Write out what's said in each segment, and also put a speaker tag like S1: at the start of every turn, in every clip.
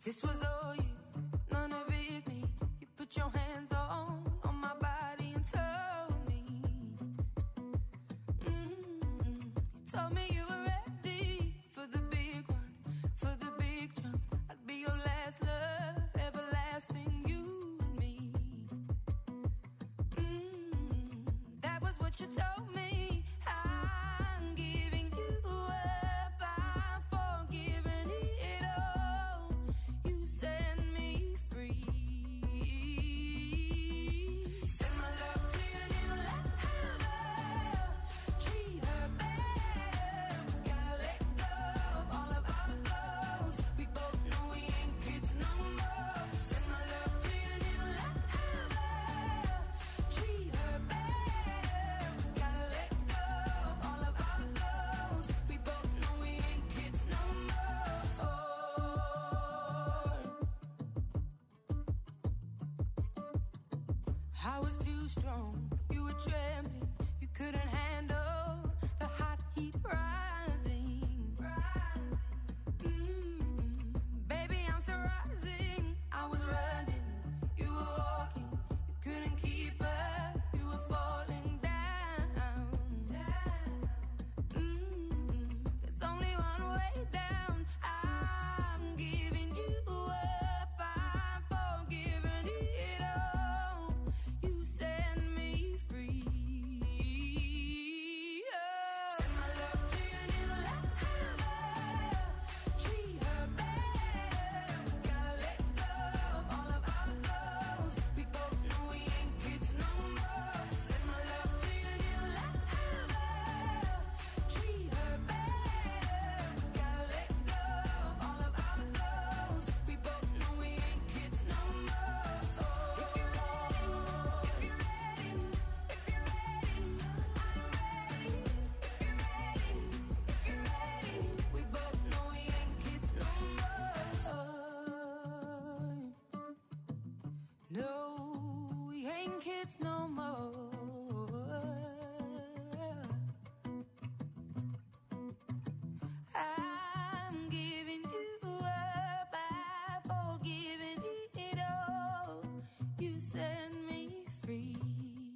S1: this was all you, none of it me. You put your hands on my body and told me, you told me you were ready for the big one, for the big jump. I'd be your last love, everlasting, you and me. That was what you told me. I'm giving you up, I'm forgiving it all. You set me free. Send my love to your new lover. Treat her better. Gotta let go of all of our goals. We both know we ain't kids no more. Send my love to your new lover. Treat her better. Gotta let go of all of our goals. We both know we ain't kids no more. I was too strong, you were trembling, you couldn't handle the hot heat rising. Baby, I'm still rising. I was running, you were walking, you couldn't keep up, you were falling down. There's only one way down. I'm giving you up, I'm forgiving it all. You set me free. Send my love to your new lover. Treat her better. Gotta let go of all of our goals. We both know we ain't kids no more. Send my love to your new lover. Treat her better. Gotta let go of all of our goals. We both know we ain't kids no more. If you're ready, if you're ready, if you're ready, I'm ready. If you're ready, if you're ready, we both know we ain't kids no more. No, we ain't kids no more. I'm giving you up, I'm forgiving it all. You set me free.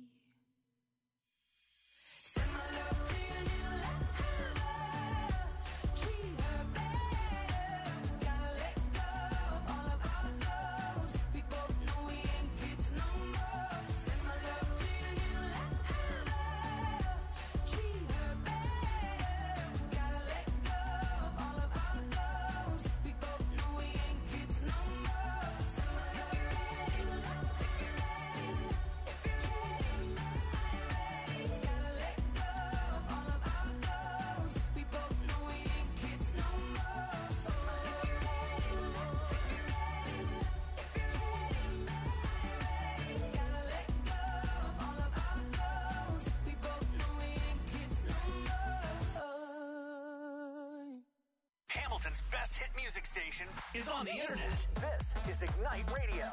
S1: Send my love to your new lover. Treat her better. Gotta let go of all of our goals. We both know we ain't kids no more. Send my love to your new lover. Treat her better. Gotta let go of all of our goals. We both know we ain't kids no more. Send my love. If you're ready, if you're ready, if you're ready, I'm ready. Gotta let go of all of our goals. We both know we ain't kids no more. If you're ready, if you're ready, if you're ready, I'm ready. Gotta let go of all of our goals. We both know we ain't kids no more.
S2: Hamilton's best hit music station is on the internet. This is Ignite Radio.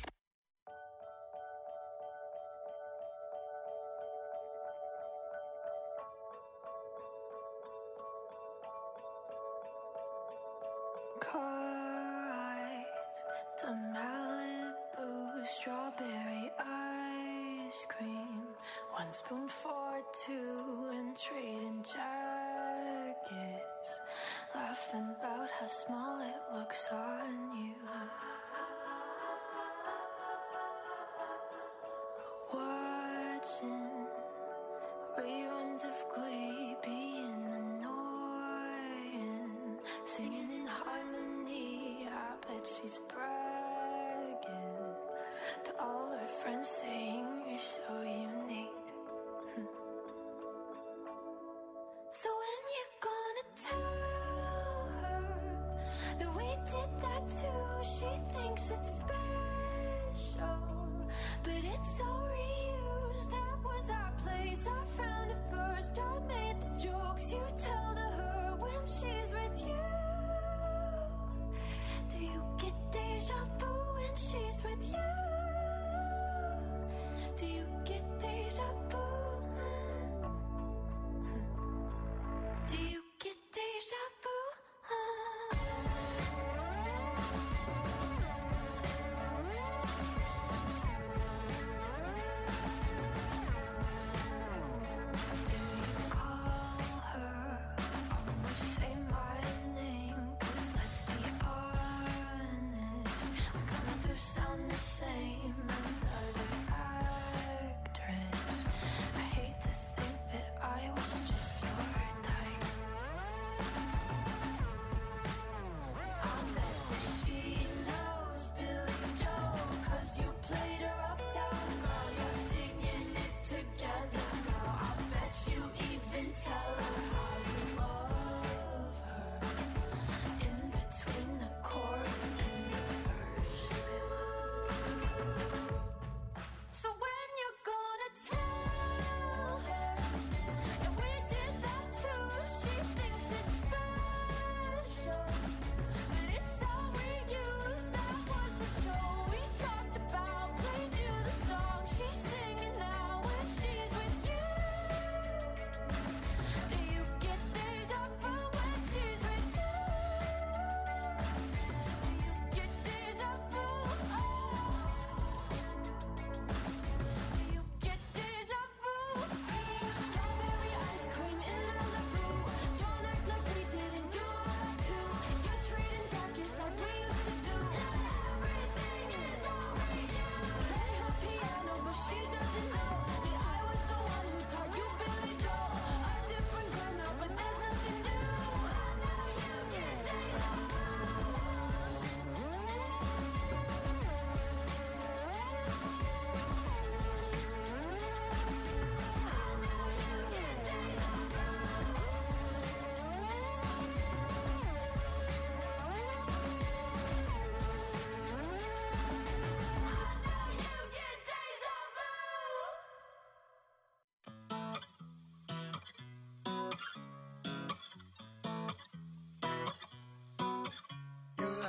S3: Car ride to Malibu, strawberry ice cream. 1 spoon for 2 and trading jackets, laughing about how small it looks on you. Watching reruns of Glee, being annoying, singing in harmony. I bet she's bragging to all her friends, saying you're so unique. So when you gonna tell her that we did that too? She thinks it's special, but it's so reused. That was our place, I found it first. I made the jokes you tell to her when she's with you. Do you get deja vu when she's with you? Do you get deja vu? Do you get deja vu?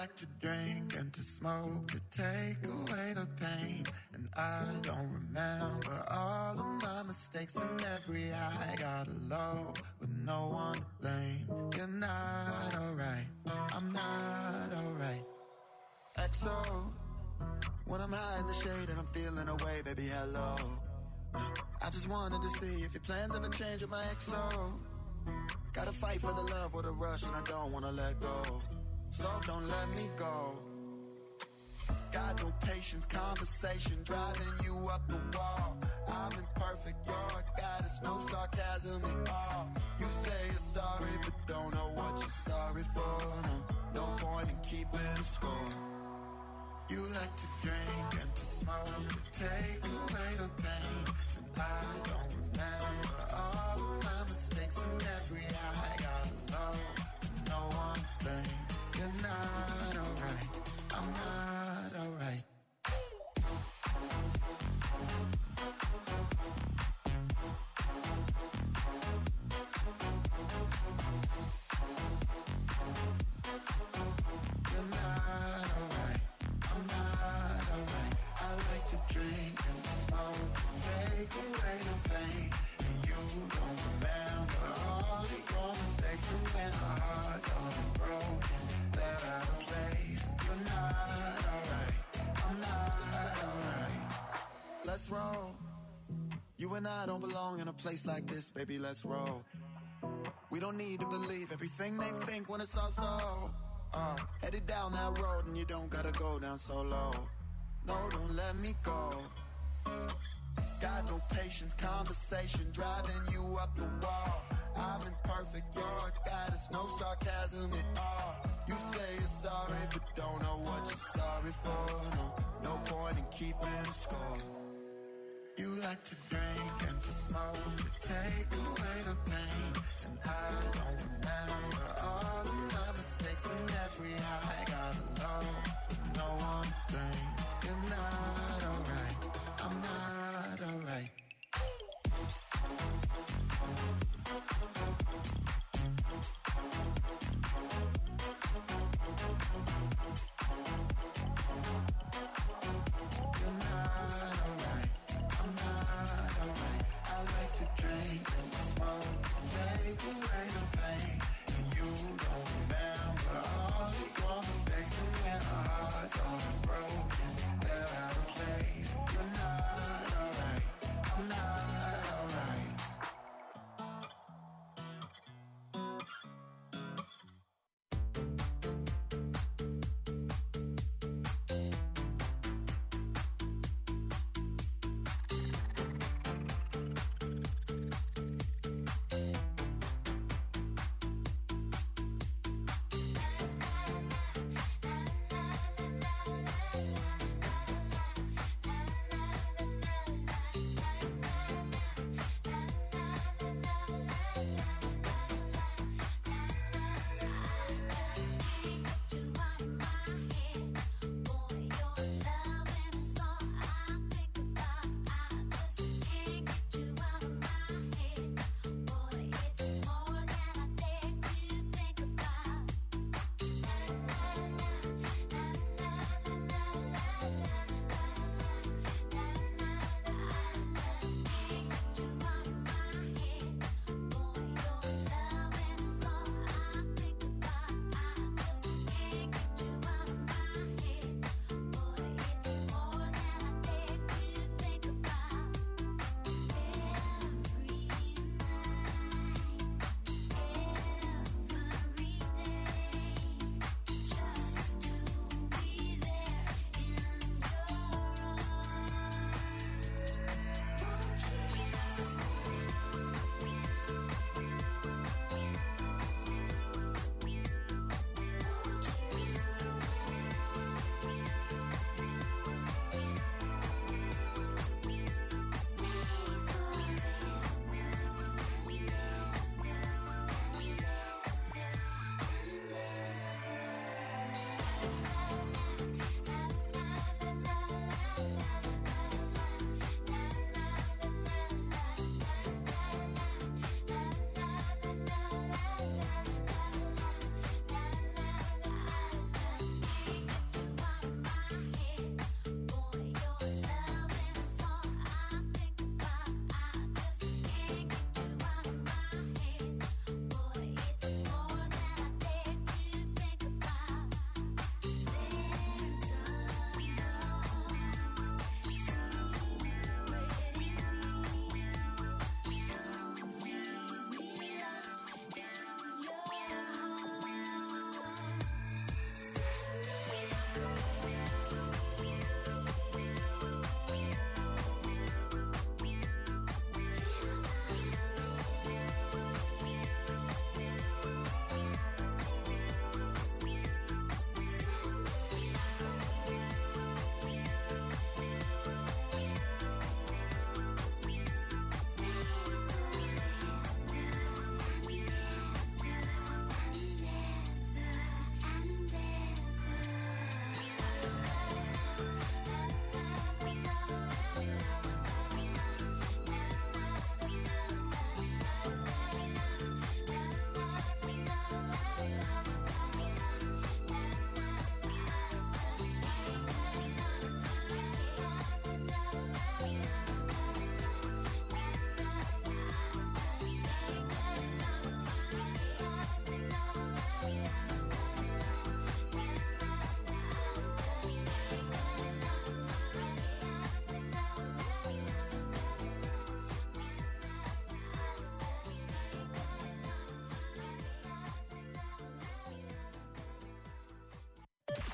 S4: like to drink and to smoke to take away the pain. And I don't remember all of my mistakes and every high. Got a low with no one to blame. You're not alright, I'm not alright. XO, when I'm high in the shade and I'm feeling away, baby, hello. I just wanted to see if your plans ever change with my XO. Gotta fight for the love or the rush and I don't wanna let go. So don't let me go. Got no patience, conversation driving you up the wall. I'm imperfect, you're a goddess, no sarcasm at all. You say you're sorry, but don't know what you're sorry for. No point in keeping score. You like to drink and to smoke to take away the pain. And I don't remember all of my mistakes and every high. Got alone, no one thing. You're not alright, I'm not alright. You're not alright, I'm not alright. I like to drink and smoke, take away the pain. And you don't remember all of your mistakes. And when our hearts are broken, they're out of place. You're not alright, I'm not alright. Let's roll. You and I don't belong in a place like this, baby, let's roll. We don't need to believe everything they think when it's all so. Headed down that road and you don't gotta go down so low. No, don't let me go. Got no patience, conversation driving you up the wall. I'm imperfect, you're a goddess, no sarcasm at all. You say you're sorry, but don't know what you're sorry for. No point in keeping score. You like to drink and to smoke to take away the pain. And I don't remember all of my mistakes and every high. Got alone, no one thing. You're not alright, I'm not alright. You're not alright, I'm not alright. I like to drink and smoke, take away the pain. And you don't remember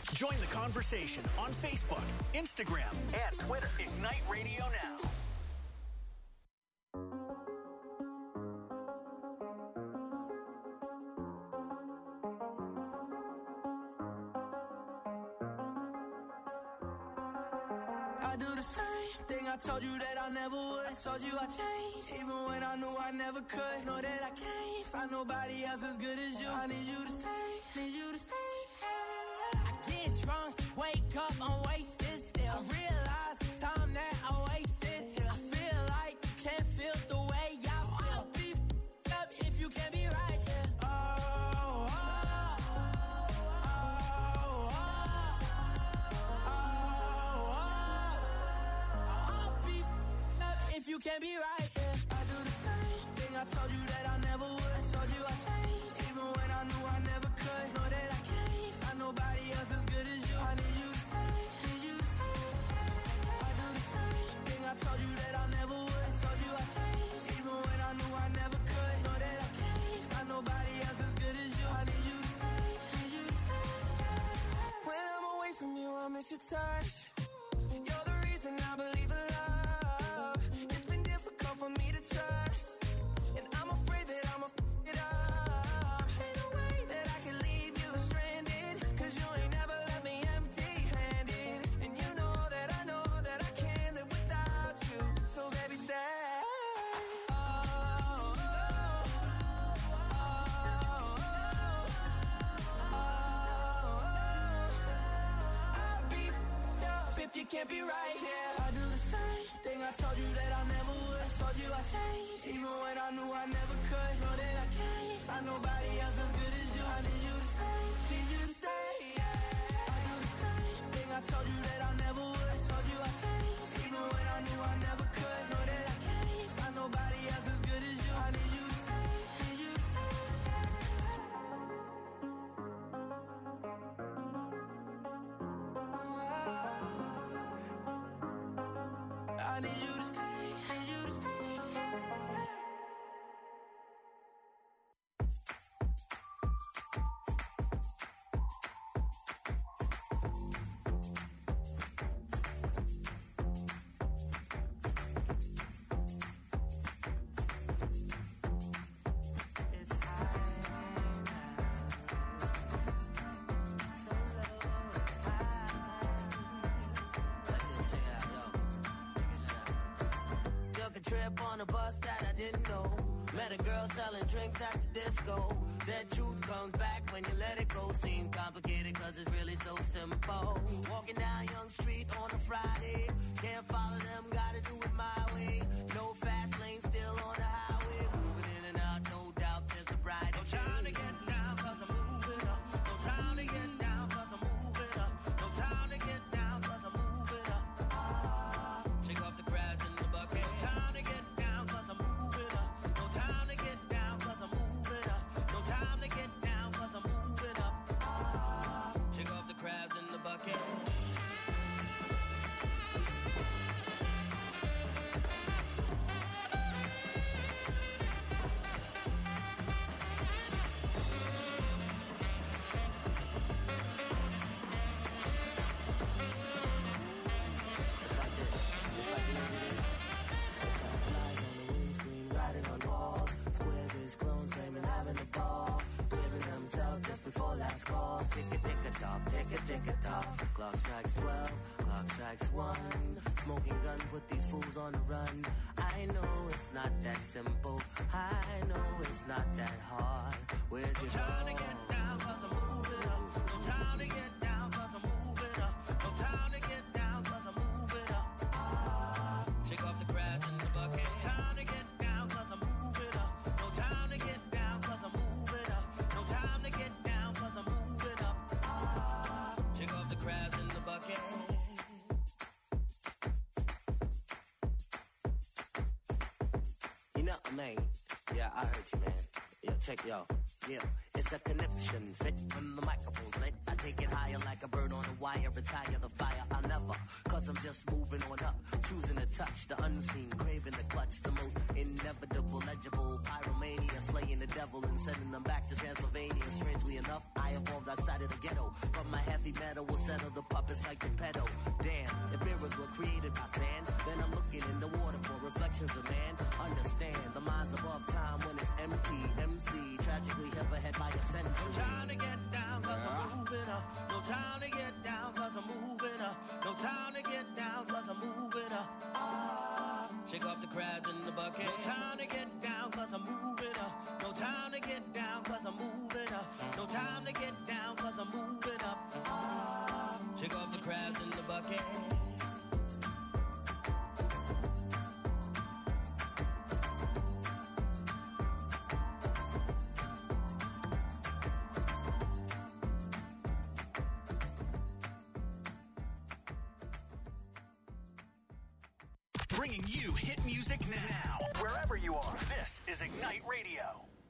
S2: Join the conversation on Facebook, Instagram, and Twitter. Ignite Radio Now.
S5: I do the same thing I told you that I never would. I told you I changed, even when I knew I never could. Know that I can't find nobody else as good as you. I need you to stay, need you to stay. I get drunk, wake up, I'm wasted still. I realize the time that I wasted here. I feel like you can't feel the way I feel. I'll be f***ed up if you can't be right here. If you can't be right, yeah. I do the same thing I told you that I never would. I told you I changed, even when I knew I never could. Know that I can't find nobody else as good as you. I need you to stay, need you to stay. I do the same thing I told you that I never would. I told you I changed, even when I knew I never could. Know that I can't find nobody else as good as you. I need you to stay, need you to stay. When I'm away from you, I miss your touch. You're the reason I believe in love. For me to trust, and I'm afraid that I'ma f*** it up. Ain't no way that I can leave you stranded, cause you ain't never left me empty-handed. And you know that I can't live without you. So baby, stay. I'll be f***ed up if you can't be right here. I do the same thing I told you that I never would. I told you I changed, even when I knew I never could. Know that I can't find nobody else as good as you. I need you to stay, need you to stay. Yeah. I do the same thing I told you that I never would. I told you I changed, even when I knew I never could. Know that I can't find nobody else as good as you. I need you to stay, need you to stay. I need you to stay, need you to stay. Trip on a bus that I didn't know. Met a girl selling drinks at the disco. That truth comes back when you let it go. Seems complicated cause it's really so simple. Walking down Young Street on a Friday. Can't follow them, gotta do it my way. No fast lane, still on the highway. Moving in and out, no doubt there's a bright. No time to get down cause I'm moving up. No time to get down cause I'm moving up. No time to get down cause I'm moving up. Shake off the crabs in the bucket. No time to get down cause I'm moving up. No time to get down cause I'm moving up. No time to get down cause I'm moving up. Shake off the crabs in the bucket. Clock strikes 12, clock strikes 1. Smoking gun, put these fools on the run. I know it's not that simple. I know it's not that hard. Where's your time to get down cause I'm moving up. No time to get down cause I'm moving up. No time to get down cause I'm moving up. Shake off the crabs in the bucket. No time to get down cause I'm moving up. No time to get down cause I'm moving up. No time to get down cause I'm moving up. Shake off the crabs in the bucket. You know, man. Yeah, I heard you, man. Yo, check yo. Yeah, it's a connection. Fit when the microphone's lit. I take it higher like a bird on a wire. Retire the fire. I'll never. Cause I'm just moving on up. Choosing to touch the unseen. Craving the clutch. The most inevitable, legible. Pyromania. Slaying the devil and sending them back to Transylvania. Strangely enough, I evolved outside of the ghetto. From my heavy heavy metal will settle the puppets like the pedal. Damn, if mirrors were created by sand, then I'm looking in the water for reflections of man. Understand, the mind's above time when it's empty. MC, tragically hip ahead by a century.
S6: No time to get down, cause I'm moving up. No time to get down, cause I'm moving up. No time to get down, cause I'm moving up. Shake off the crabs in the bucket. No time to get down, cause I'm moving up. No time to get down, cause I'm moving up. No time to get down, cause I'm moving up. Shake off the crabs in the bucket.
S2: Bringing you hit music now, wherever you are. This is Ignite Radio.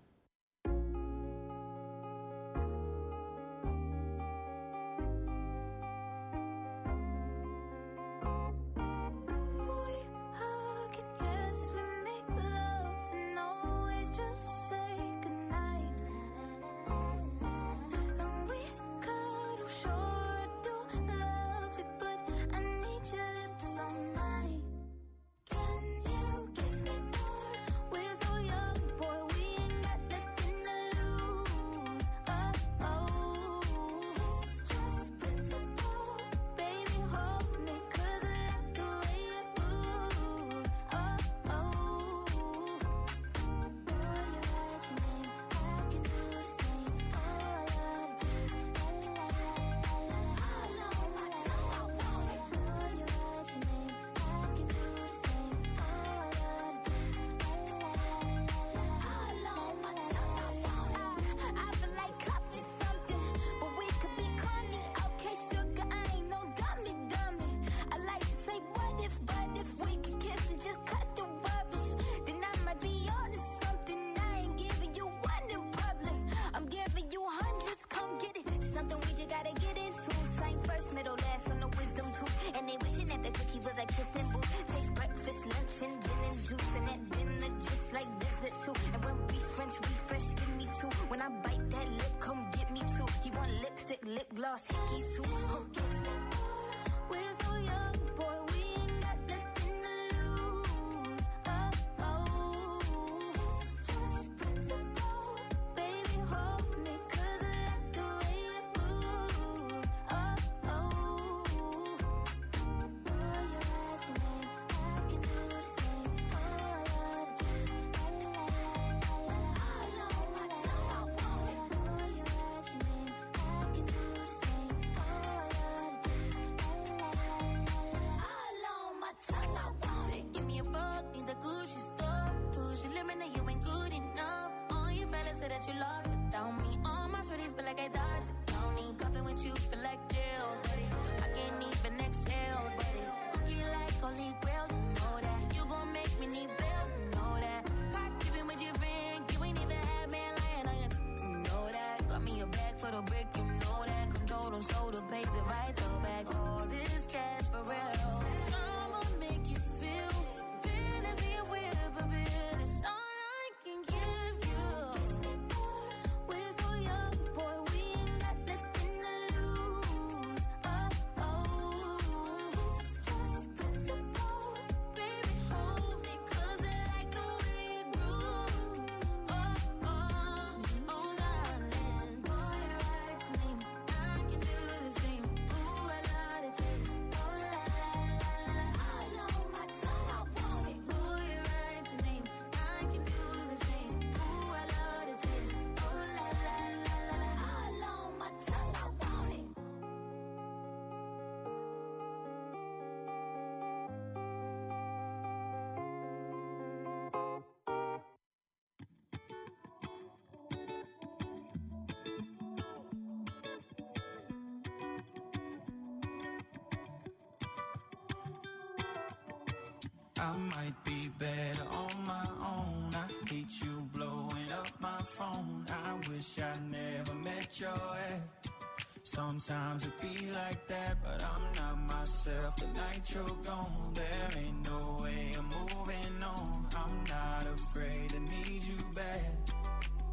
S7: I might be better on my own. I hate you blowing up my phone. I wish I never met your ex. Sometimes it be like that, but I'm not myself. The night you're gone, there ain't no way I'm moving on. I'm not afraid to need you back.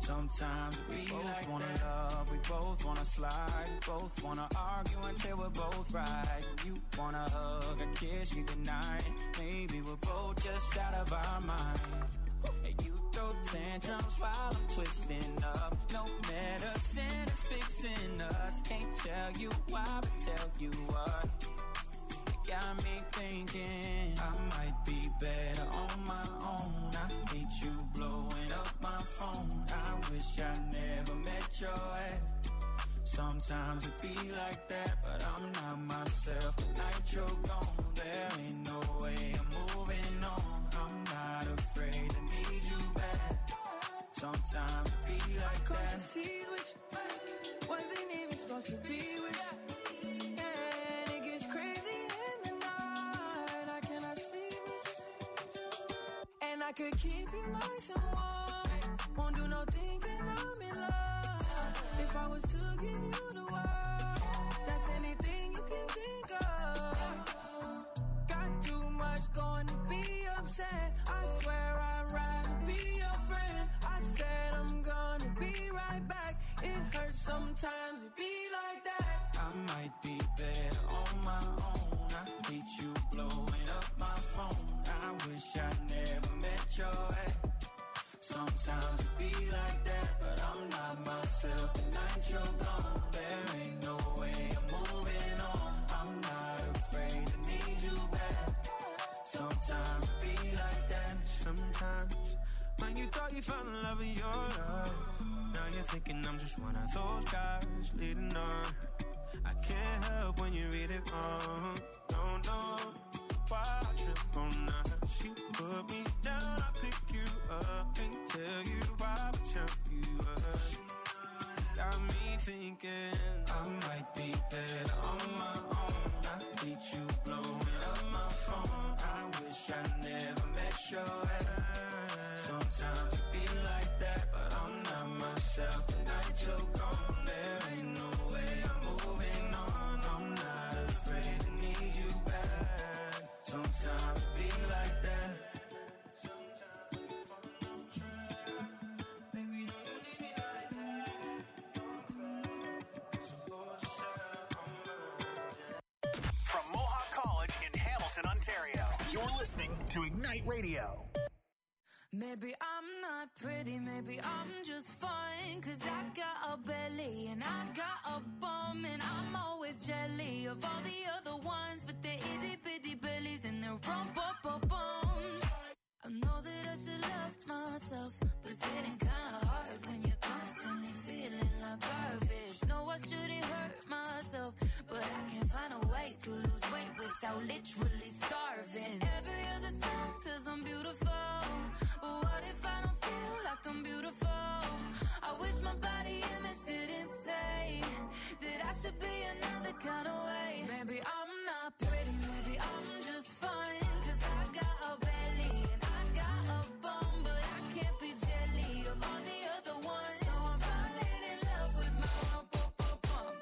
S7: Sometimes we both wanna love, we both wanna slide, we both wanna argue until we're both right. You wanna hug and kiss me goodnight. Maybe we're both just out of our mind. And you throw tantrums while I'm twisting up. No medicine is fixing us. Can't tell you why, but tell you what. Got me thinking I might be better on my own. I hate you blowing up my phone. I wish I never met your ex. Sometimes it be like that, but I'm not myself. The night you're gone, there ain't no way I'm moving on. I'm not afraid to need you back. Sometimes it be like that.
S5: Cause you see what you wasn't even supposed to be with you. And it gets crazy in the night. I cannot sleep with you. And I could keep you nice and warm. Won't do no thinking I'm in love. If I was to give you the world, that's anything you can think of. Got too much going to be upset. I swear I'd rather be your friend. I said I'm gonna be right back. It hurts sometimes to be like that.
S7: I might be better on my own. I hate you blowing up my phone. I wish I never met your ex. Sometimes it be like that, but I'm not myself. The night you're gone, there ain't no way I'm moving on. I'm not afraid to need you back. Sometimes it be like that.
S8: Sometimes when you thought you found love in your life, now you're thinking I'm just one of those guys leading on. I can't help when you read it wrong. Don't know why I trip on that. She put me down, I pick you up and tell you why I tell you up. Got me thinking
S7: I might be better on my own. I hate you blowing up my phone. I wish I never met your ex. Sometimes it be like that, but I'm not myself. The night you're gone, there ain't no way I'm moving on. I'm not afraid to need you back. Sometimes it be like that. Sometimes we fall on track. Baby, don't you leave me like that. Don't cry, 'cause we're both just out on mine.
S2: From Mohawk College in Hamilton, Ontario, you're listening to Ignite Radio.
S3: Maybe I'm not pretty, maybe I'm just fine. Cause I got a belly and I got a bum. And I'm always jelly of all the other ones with their itty bitty bellies and their rump-up-bums. I know that I should love myself, but it's getting kinda hard when you're constantly feeling like garbage. No, I shouldn't hurt myself, but I can't find a way to lose weight without literally starving. Every other song says I'm beautiful, but what if I don't feel like I'm beautiful? I wish my body image didn't say that I should be another kind of way. Maybe I'm not pretty, maybe I'm just fine. Cause I got a belly and I got a bum, but I can't be jelly of all the other ones. So I'm falling in love with my rump-up-up-bum.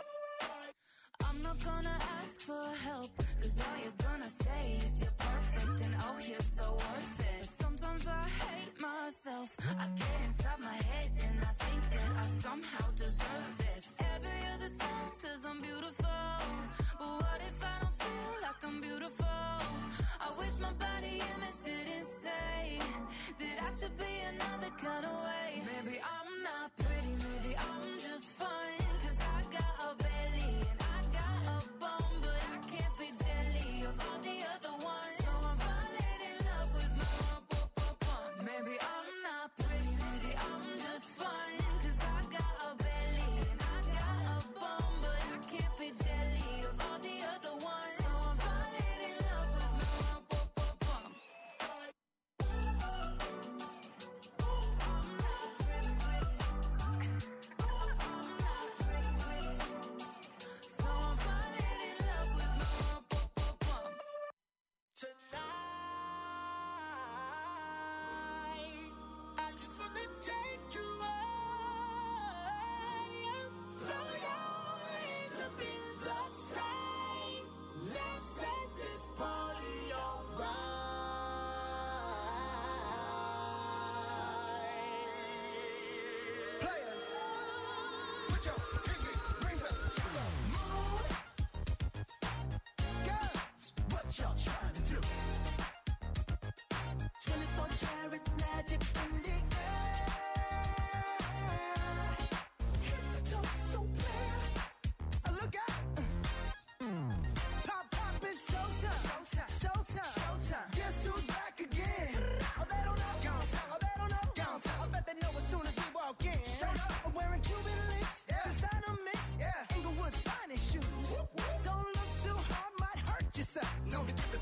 S3: I'm not gonna ask for help, cause all you're gonna say is you're perfect and oh you're so worth it. Sometimes I hate myself, I get inside my head and I think that I somehow deserve this. Every other song says I'm beautiful, but what if I don't feel like I'm beautiful? I wish my body image didn't say that I should be another kind of way. Maybe I'm not pretty, maybe I'm just fine. Cause I got a belly and I got a bum, but I can't be jelly of all the other ones. So I'm falling in love with my rump-up-up-bum. Maybe I'm not pretty, maybe I'm just fine. Cause I got a belly and I got a bum, but I can't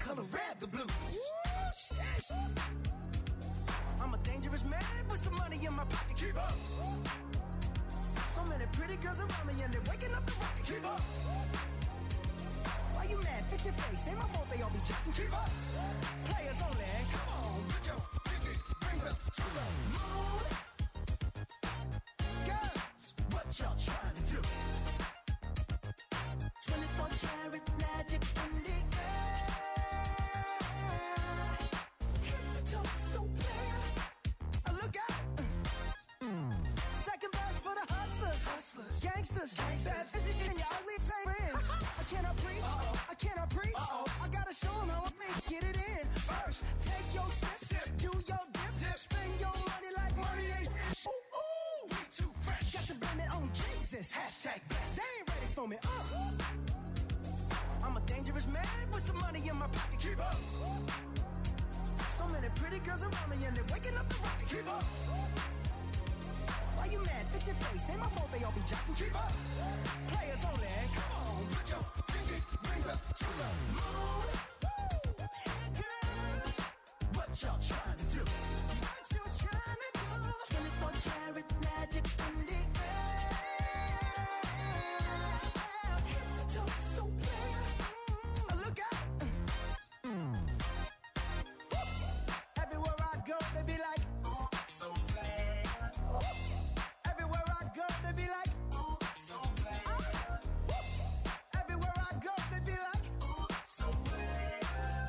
S9: color red, the blues. I'm a dangerous man with some money in my pocket. Keep up. So many pretty girls around me and they're waking up the rocket. Keep up. Why you mad? Fix your face. Ain't my fault they all be jacking. Keep up. Players only. Come on, put your pinky rings up to the moon. Girls, what y'all trying to do? 24 karat magic in the air. Head to toe, so clear. Look out. Second verse for the hustlers. Gangsters. Bad business in your ugly friends. I cannot preach. I cannot preach. I gotta show them how I get it in. First, take your sip. Do your dip. Spend your money like money ain't. Ooh, we too fresh. Got to blame it on Jesus. Hashtag blessed. They ain't ready for me. I'm a dangerous man with some money in my pocket. Keep up. So many pretty girls around me and they're waking up the rocket. Keep up. Why you mad? Fix your face. Ain't my fault they all be jacking. Keep up. Players only. Come on, put your pinky rings up to the moon. Girls, what y'all trying to do? What you trying to do? 24 karat magic in the air. Head to toe, so clear. Look out. Everywhere I go, they be like, ooh, so bad. Everywhere I go, they be like, ooh, so bad. Everywhere I go, they be like, ooh, so bad.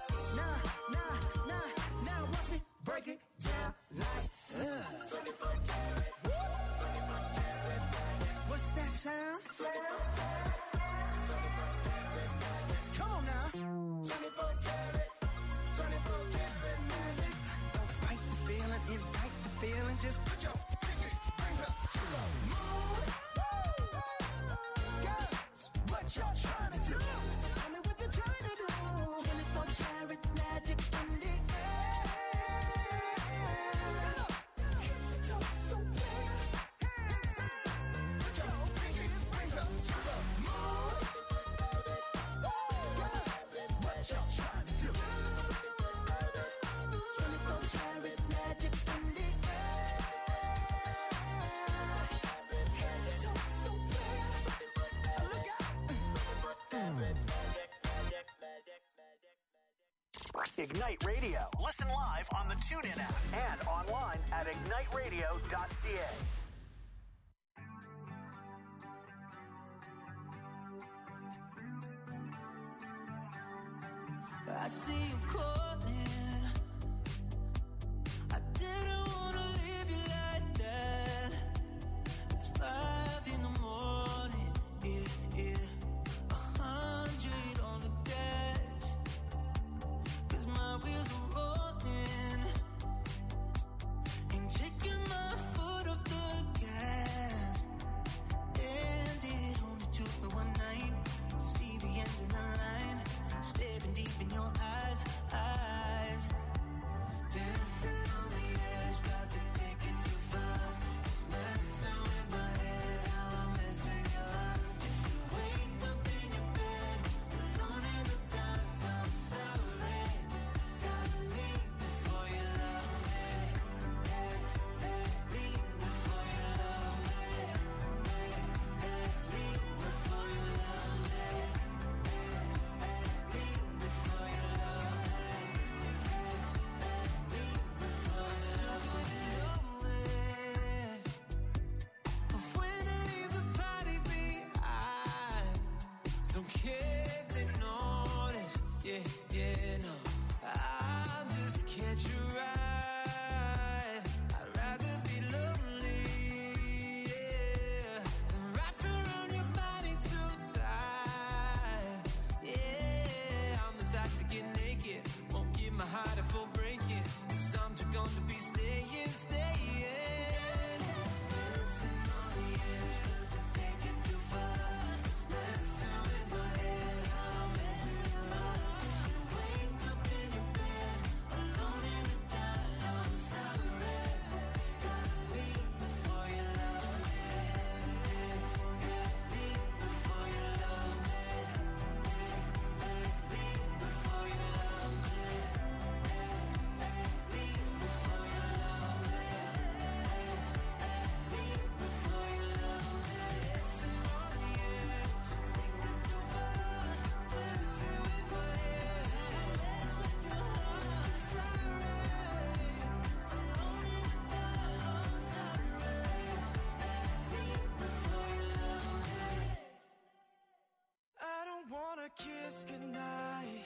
S9: Now, watch me break it down like, 24 karat, 24 karat. What's that sound? Come on now. 24 karat, 24 karat magic. Don't fight the feeling, invite the feeling. Just put your pinky rings up to the moon. Girls, what y'all trying to do? Tell me what you're trying to do. 24 karat magic in the air. Head to toe, so clear. Put your pinky rings up to the moon. Girls, what y'all trying to do? 24 karat magic in the air. Head to toe, so clear. Look out.
S2: Ignite Radio. Listen live on the TuneIn app and online at igniteradio.ca.
S7: I see you calling. I didn't wanna leave you like that. It's 5 in the morning, yeah. 100 on the dash. 'Cause my wheels are rolling. Ain't taking my foot off the gas. And it only took me one night to see the end of the line. Staring deep in your eyes. Dancing on the edge, got to take it too far. Messing with my head, how I mess with your heart. If you wake up in your bed, alone in the dark, I'm sorry. Gotta leave before you love me. Leave before you love me. Leave before you love me. Leave before you love me. Leave before you love me. But when I leave the party behind, don't care if they notice. Yeah, no. I'll just catch a ride. I'd rather be lonely, yeah, than wrapped around your body too tight. Yeah, I'm the type to get naked. Won't give my heart a full breaking. 'Cause I'm just gonna be staying. Dancing on the edge, got to take it too far. Messing with my head, how I mess with your heart. If you wake up in your bed, alone in the
S9: wanna kiss goodnight.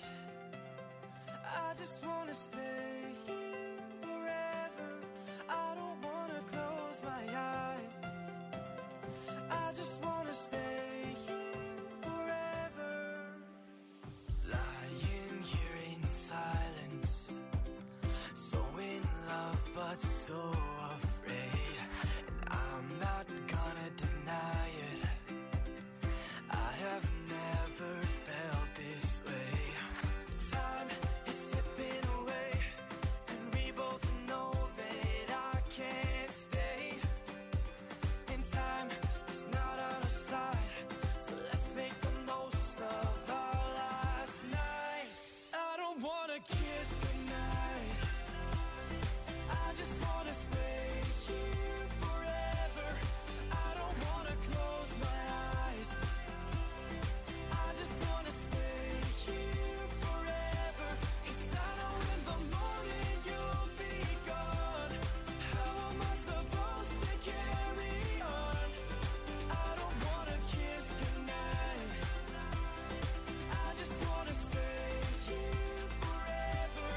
S9: I just wanna stay here forever. I don't wanna close my eyes. I just wanna stay here forever. Lying here in silence, so in love but so afraid. And I'm not gonna deny it, I have never felt this way. Time is slipping away, and we both know that I can't stay. And time is not on our side, so let's make the most of our last night. I don't wanna kiss goodnight, I just wanna stay here forever. I don't wanna close my eyes, I just wanna stay here forever. 'Cause I know in the morning you'll be gone. How am I supposed to carry on? I don't wanna kiss goodnight, I just wanna stay here forever.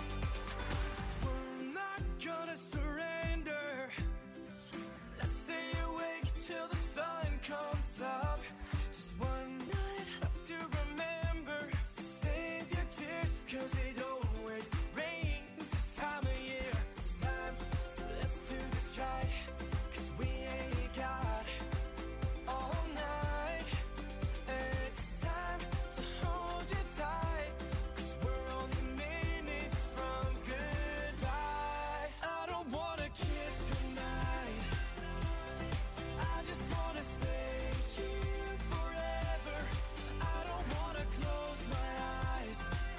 S9: We're not gonna surrender, let's stay awake till the sun comes up. Just one night left to remember, so save your tears, 'cause it always rains this time of year. It's time, so let's do this right, 'cause we ain't got all night. And it's time to hold you tight, 'cause we're only minutes from goodbye. I don't wanna kiss goodnight, I just wanna stay here forever. I don't wanna close my eyes,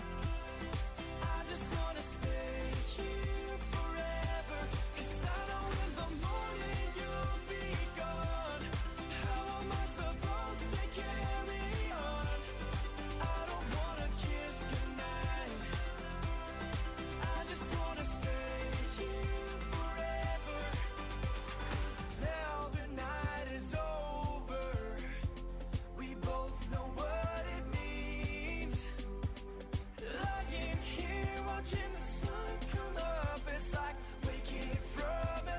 S9: I just wanna stay here forever. 'Cause I know in the morning you'll be gone. How am I supposed to carry on? I don't wanna kiss goodnight, I just wanna stay here forever. Now the night is over, we both know what it means. Lying here watching the sun come up, it's like waking from a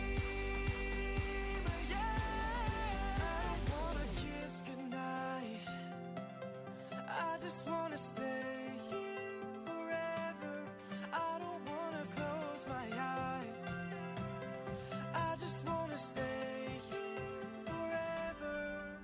S9: dream. Yeah, I don't wanna kiss goodnight, I just wanna stay here forever. I don't wanna close my eyes, I just wanna stay here forever.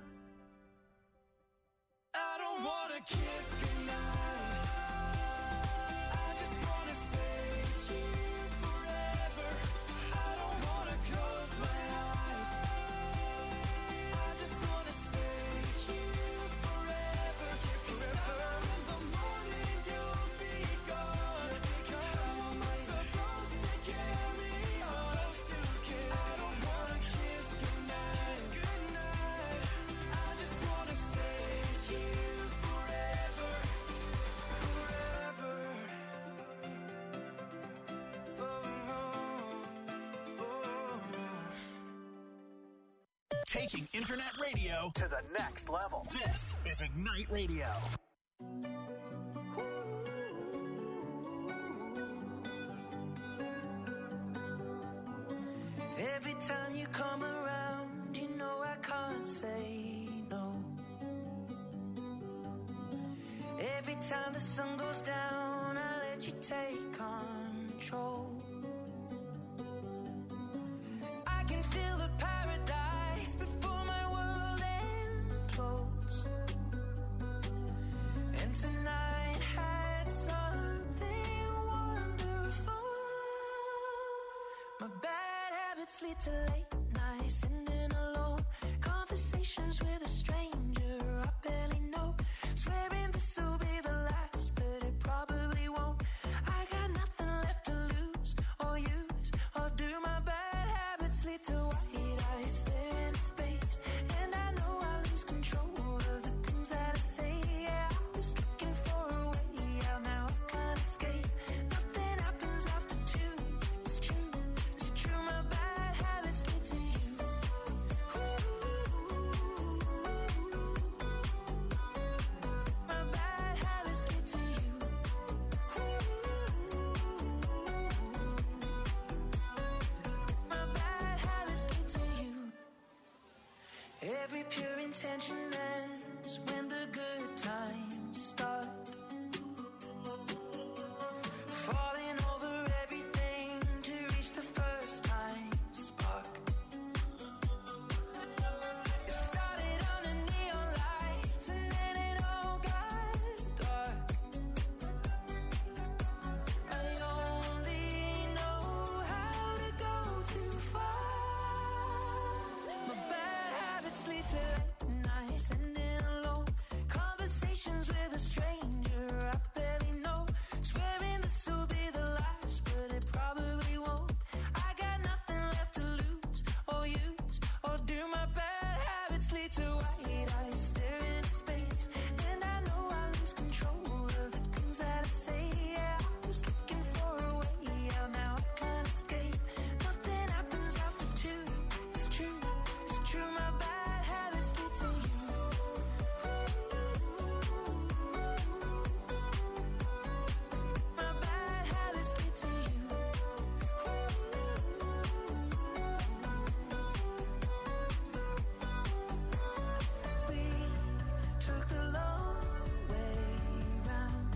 S9: I don't wanna kiss goodnight, I just wanna stay here forever. I don't wanna close my eyes, I just wanna stay here forever. In the morning you'll be gone. How am I supposed to carry on? I don't wanna kiss goodnight, I just wanna stay here forever, forever.
S2: Taking internet radio to the next level. This is Ignite Radio.
S9: Every time you come around, you know I can't say no. Every time the sun goes down, I let you take control. I can feel the paradise before my world implodes. And tonight had something wonderful. My bad habits lead to late nights, sitting alone. Conversations with a stranger I barely know. Swearing this will be the last, but it probably won't. I got nothing left to lose or use or do. My bad habits lead to white eyes staring into space, and I know I lose control of the things that I say. Yeah, I was looking for a way out, now I can't escape. Nothing happens after two. It's true, it's true. My bad habits lead to you. Ooh.
S7: tension ends when the good times start. Falling over everything to reach the first time spark. It started under neon lights and then it all got dark. I only know how to go too far. My bad habits lead to late nights and in alone conversations with a stranger I barely know. Swearing this will be the last, but it probably won't. I got nothing left to lose or use or do. My bad habits lead to white eyes staring into space, and I know I lose control of the things that I say. Yeah, I was looking for a way out, now I can't escape. Nothing happens after two. It's true, it's true. My bad habits lead to you. My bad habits lead to you. We took the long way round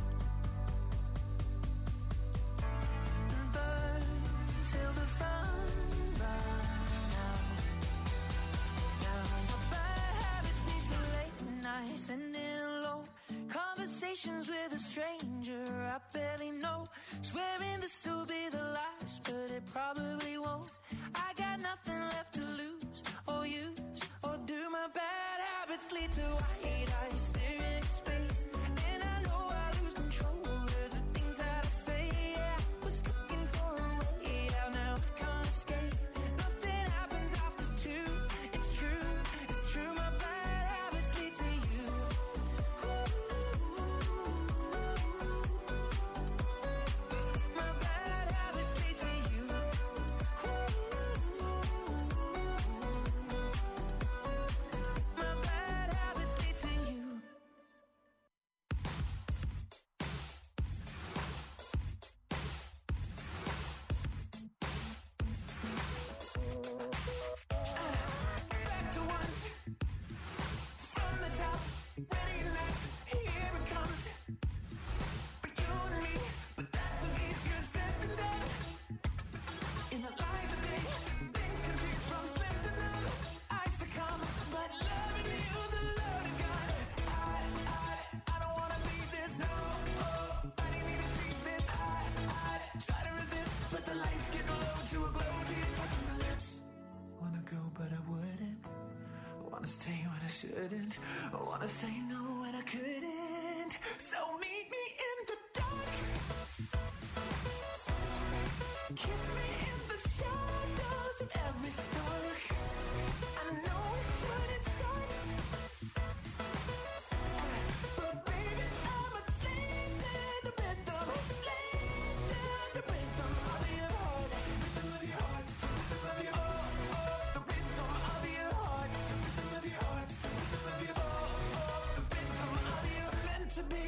S7: and burned till the fun ran out. Now my bad habits lead to late nights and in alone conversations with a stranger I barely know. Swearing this will be the last, but it probably won't. I got nothing left to lose or use or do. My bad habits lead to white eyes staring into space, and I know I lose control of the things that I say. Yeah, I was looking for a way out, now I can't escape. Nothing happens after two. It's true, it's true. My bad habits lead to you. My bad habits lead to you. My bad habits lead to you. Back to once, from the top, ready or not, here it comes. For you and me, but that was easier said than done. In the light of day, things can change from slim to none. I succumb, but loving you's a loaded gun. I don't wanna leave this, no. I didn't even see this. I try to resist, but the lights get low to a glow till you're touching my lips. Wanna go, but I wouldn't. Wanna stay when I shouldn't. I wanna say no when I couldn't. So meet me in the dark. Kiss me in the shadows of every spark. I know we shouldn't start, but baby, I'm a slave to the rhythm. A slave to the rhythm of your heart. Rhythm of your heart. Rhythm of your heart. The rhythm of your heart. Rhythm of your heart. Rhythm of your heart. The rhythm of your meant to be.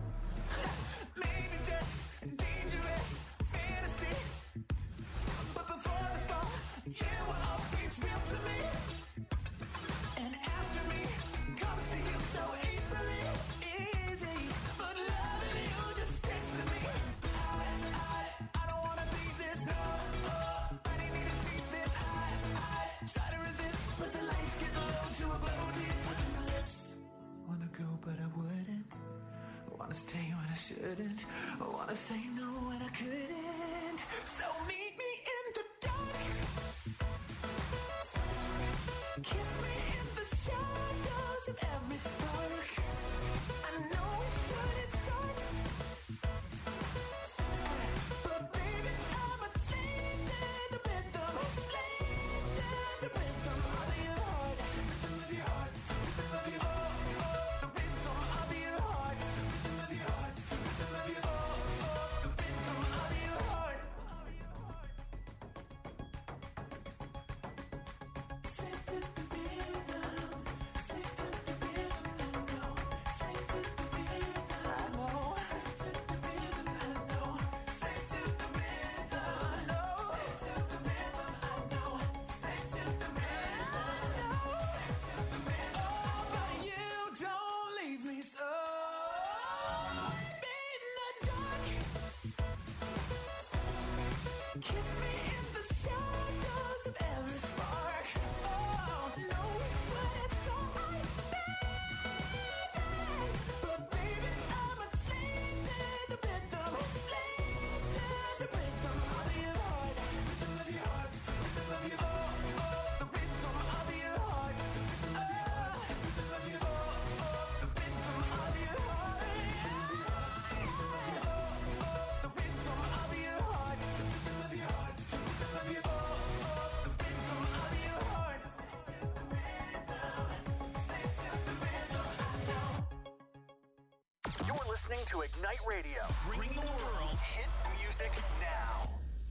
S7: Maybe just a dangerous fantasy, but before the fall, you were always real to me. And after me comes to you so easily, easy. But loving you just sticks to me. I don't wanna leave this, no. I didn't need to see this. I try to resist, but the lights get low to a glow till you're touching my lips. Wanna go, but I wouldn't. I wanna stay when I shouldn't. I wanna say no when I couldn't. So meet me in the dark. Kiss me in the shadows of every spark. I know we shouldn't start, but baby, I'm a slave to the rhythm. A slave to the rhythm of your heart. Rhythm of your heart. Rhythm of your heart. The rhythm of your heart. Rhythm of your heart. Rhythm of your heart. The rhythm of your heart.
S9: leave me so in the dark. Kiss me in the shadows of every spark. Oh, no sweat, it's all right, baby. But baby, I'm a slave to the rhythm, slave to the rhythm of your heart, rhythm of your heart, rhythm of your heart. The rhythm of your heart, the rhythm of your heart, the rhythm of your heart, the rhythm of your heart, the rhythm of your heart, the rhythm of your heart, the rhythm of your heart. Slave to the rhythm.
S2: You're listening to Ignite Radio, bringing the world hit music now.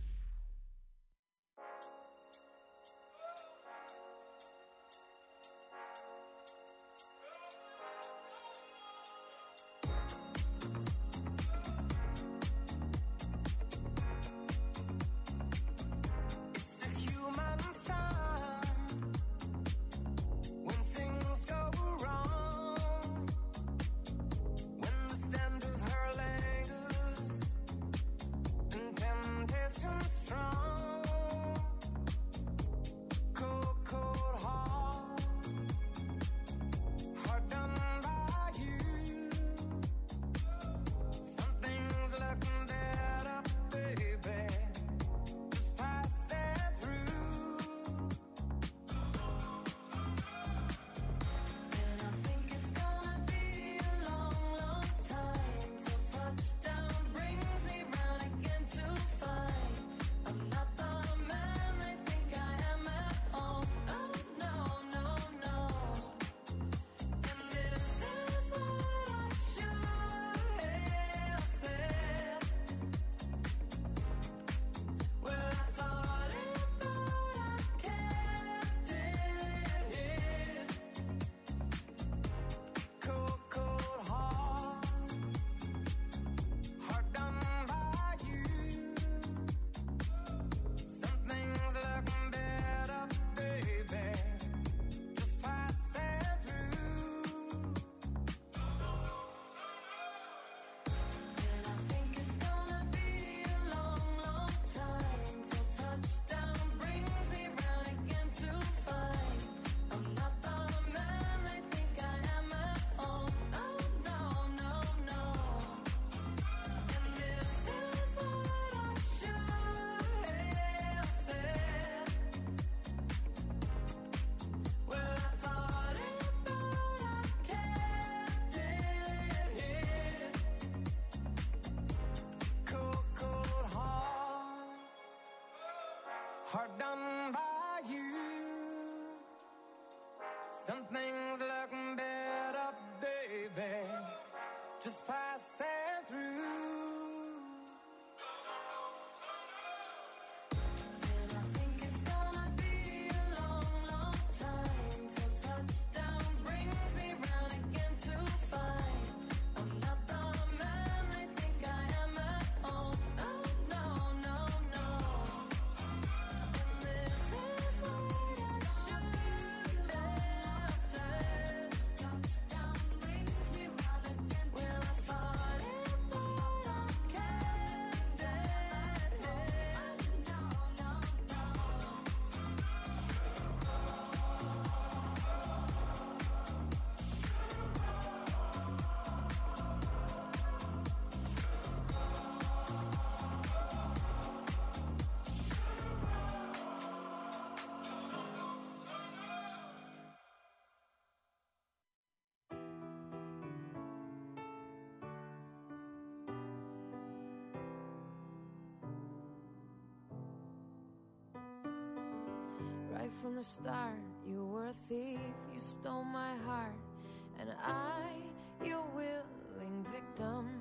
S9: It's a human sign when things go wrong, when the scent of her lingers and temptation strong. Cold, cold heart, hard done by you. Something's looking better, baby. Just pass it through. And I think it's gonna be a long, long time till touchdown brings me round again to find I'm not the man they think I am at home. Oh no, no, no. And this is what I should have said. Well, I thought it, but I kept it hid. Cold, cold heart, hard done by you. Something's looking better, baby. Just pass it through. And I think it's gonna be a long, long time till touchdown brings me round again to find I'm not the man they think I am at home. Oh no, no, no. And this is what I should have said. Well, I thought it, but I kept it hid. Cold, cold heart, hard done by you. Something's looking better, baby. Just pass it through. And I think it's gonna be a long, long time till touchdown brings me round again to find I'm not the man they think I am at home. Oh no, no, no. And this is what I should have said. Touchdown brings me round again. Well, I thought it, but I kept it hid. No, no, no. Right from the start, you were a thief, you stole my heart, and I, your willing victim.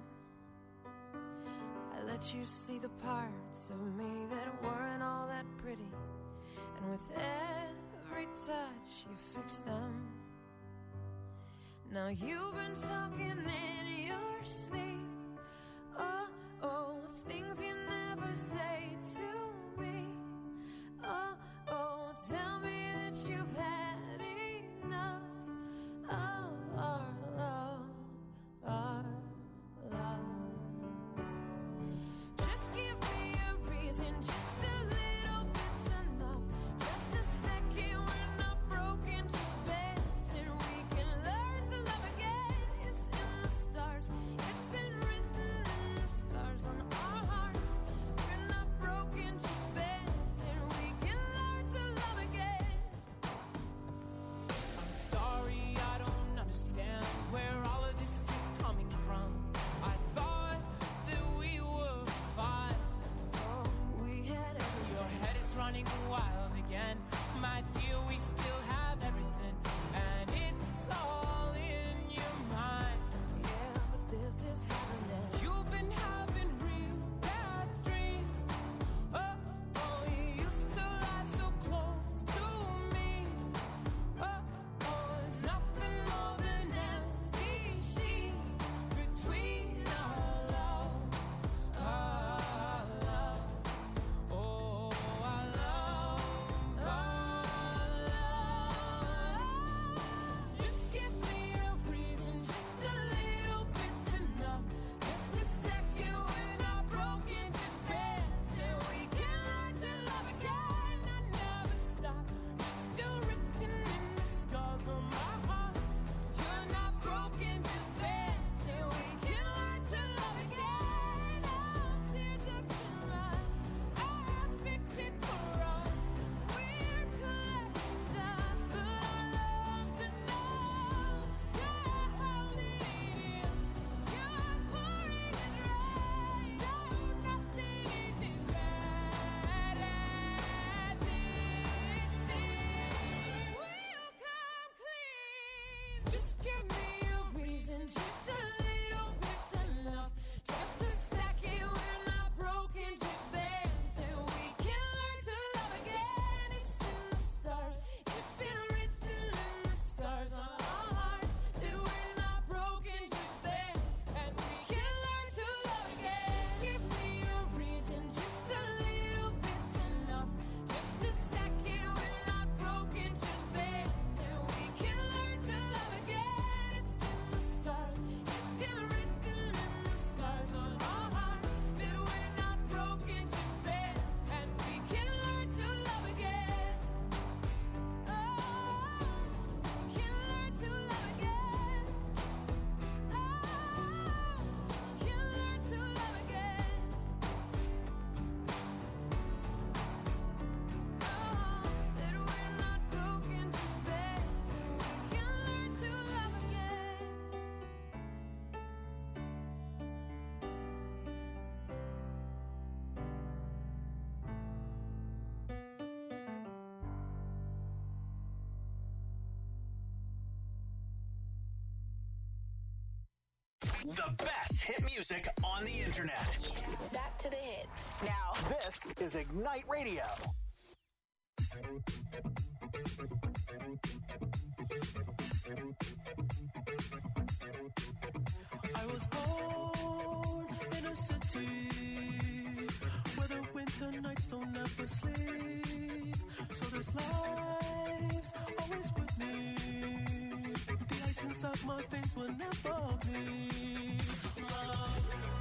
S9: I let you see the parts of me that weren't all that pretty, and with every touch you fixed them. Now you've been talking in your sleep. Oh, oh, things you never say to me. Oh, oh, tell me that you've had enough of our love.
S2: The best hit music on the internet.
S10: Back to the hits.
S2: Now, this is Ignite Radio.
S8: I was born in a city where the winter nights don't ever sleep. So this life's always with me. The ice inside my veins will never bleed. Love.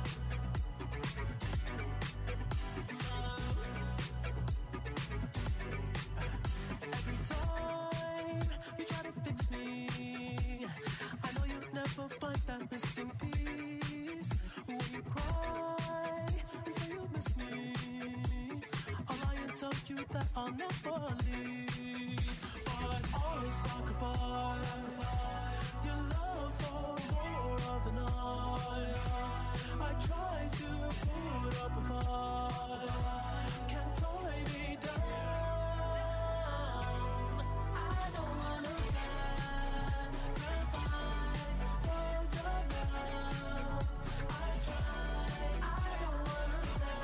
S8: Every time you try to fix me, I know you'll never find that missing piece. When you cry and say you miss me, I'll lie and tell you that I'll never leave. But always sacrifice your love for more of the night. I try to put up a fight, can't tie me down. I don't wanna sacrifice for your love. I try, I don't wanna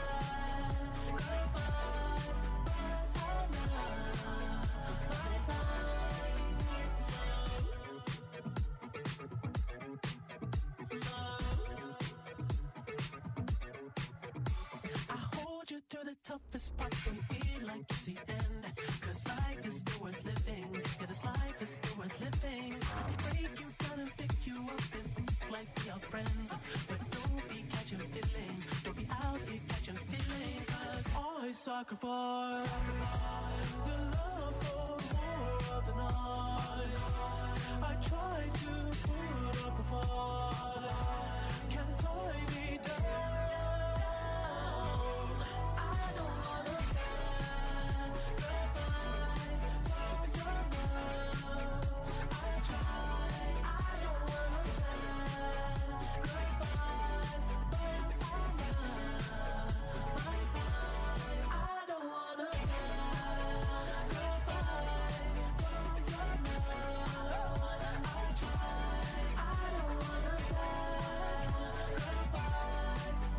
S8: sacrifice for my time. I hold you through the toughest parts when you feel like it's the end. Cause life is still worth living. Yeah, this life is still worth living. I can break you down and pick you up and think like we are friends. But don't be catching feelings. Don't be out here catching feelings. Cause I sacrifice your love for more of the night. I try to put up a fight, can't tie me down. I don't wanna sacrifice for your love. I try, I don't wanna sacrifice for my time. I don't wanna sacrifice for your love. I try, I don't wanna sacrifice for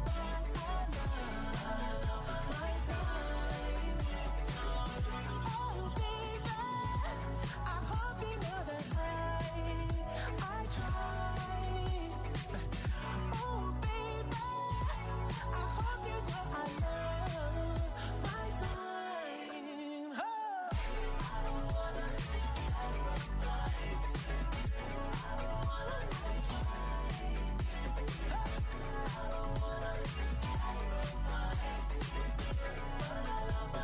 S8: my time. Oh baby, I hope you know that I try. Oh baby, I hope you know I love my time. Oh. I don't wanna sacrifice. I don't wanna try. I don't wanna sacrifice, but I love my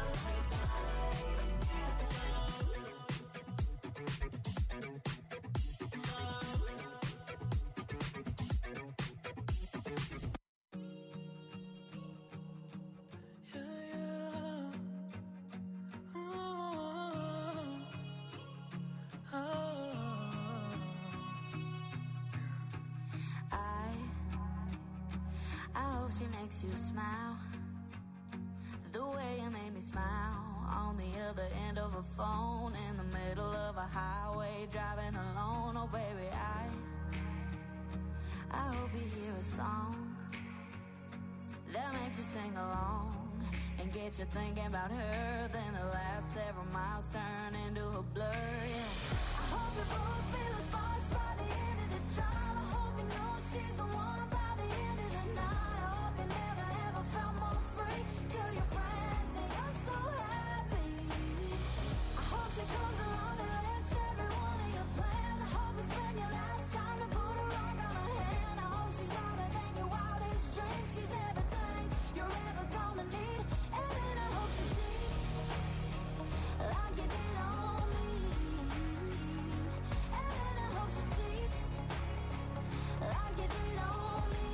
S3: I hope she makes you smile the way you made me smile on the other end of a phone in the middle of a highway driving alone. Oh baby, I hope you hear a song that makes you sing along and get you thinking about her. Then the last several miles turn into a blur. Yeah. I hope you both feel the sparks by the end of the drive. I hope you know she's the one by the end of the night. I hope you never ever felt more free. Tell your friends that you're so happy. I hope she comes along and wrecks every one of your plans. I hope you spend your last time to put a rock on her hand. I hope she's louder than your wildest dreams. She's everything you're ever gonna need. And then I hope she cheats like you did on me. And then I hope she cheats like you did on me.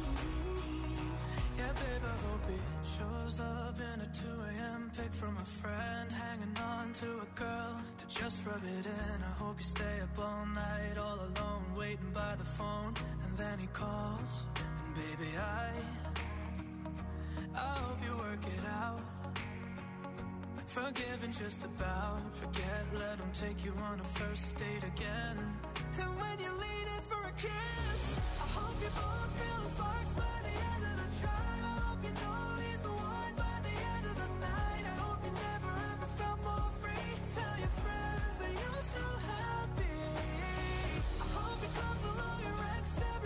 S8: Yeah, babe, I hope he shows up in a 2 a.m. pic from a friend, hanging on to a girl to just rub it in. I hope you stay up all night, all alone, waiting by the phone, and then he calls, and baby, I hope you work it out. Forgive and just about forget, let him take you on a first date again. And when you lean in for a kiss,